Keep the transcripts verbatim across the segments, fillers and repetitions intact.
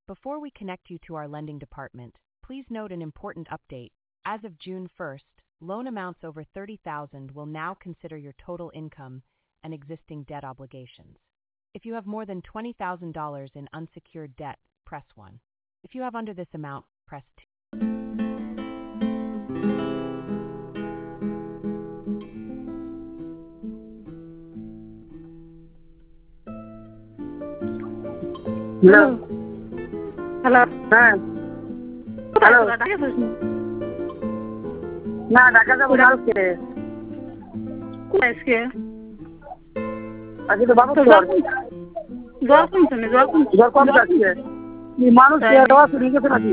Before we connect you to our lending department, please note an important update. As of June first, loan amounts over thirty thousand dollars will now consider your total income and existing debt obligations. If you have more than twenty thousand dollars in unsecured debt, press one. If you have under this amount, press two. Hello. Hello. হ্যাঁ hello না ঢাকা যাবো কালকে আজকে আজকে তো বাবু জ্বর কমছে না জ্বর কমছে জ্বর কম যাচ্ছে মানুষ শুরু গেছে নাকি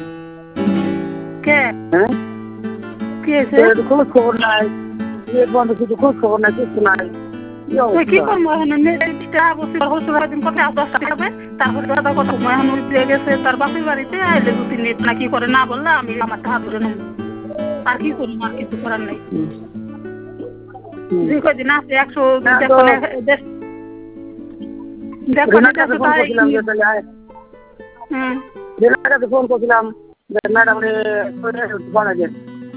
কে হ্যাঁ কি হয়েছে খোঁজ খবর নাই বন্ধু কিছু খোঁজ খবর নাই কিছু নাই কি করবো এখন কোথায় দশটা হবে তারপরে দাদা কথা এখন উঠে গেছে তার বাপের বাড়িতে আইলে দু তিন মিনিট না কি করে না বললে আমি আমার হাত ধরে নেব আর কি করবো আর কিছু করার নেই যে কদিন আছে একশো ফোন করছিলাম ম্যাডাম বানাইছেন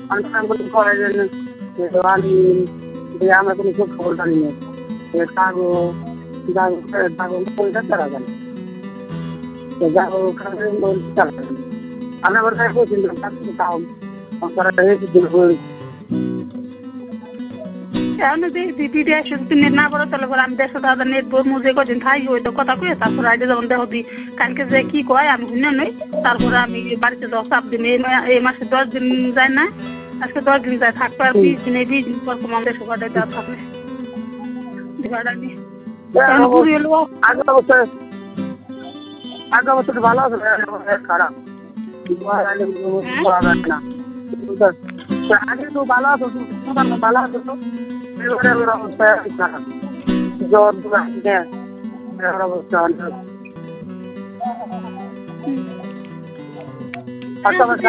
আমি আমরা কোনো খোঁজ খবর জানি না যাবো যাবো যাবো পয়সা তারা জানে যাবো আমি আবার বলছিলাম দিদি একশো নেট না পড়ে তাহলে আমি দেড়শো টাকা নেট বলবো যে কদিন থাকি ওই তো কথা কয়ে তারপরে আইডি যেমন দেখো দি কালকে যে কি কয় আমি শুনে নই তারপরে আমি বাড়িতে যাও সাত দিন এই মাসে দশ দিন যায় না আজকে দশ দিন যায় থাকবে আর বিশ দিন এই বিশ দিন পর তোমার দেড়শো টাকা দেওয়া থাকবে আগে অবস্থায় আগে অবস্থাটা ভালো আছে খারাপ না আগে তো ভালো আছো ভালো আছো তো অবস্থা খারাপ জ্বর অবস্থা